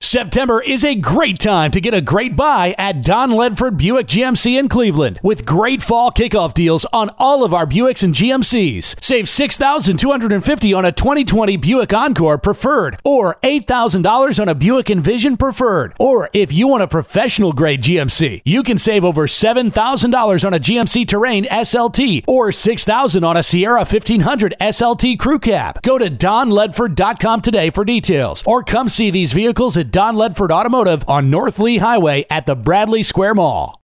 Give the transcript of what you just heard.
September is a great time to get a great buy at Don Ledford Buick GMC in Cleveland with great fall kickoff deals on all of our Buicks and GMCs. Save $6,250 on a 2020 Buick Encore Preferred or $8,000 on a Buick Envision Preferred. Or if you want a professional grade GMC, you can save over $7,000 on a GMC Terrain SLT or $6,000 on a Sierra 1500 SLT Crew Cab. Go to donledford.com today for details or come see these vehicles at Don Ledford Automotive on North Lee Highway at the Bradley Square Mall.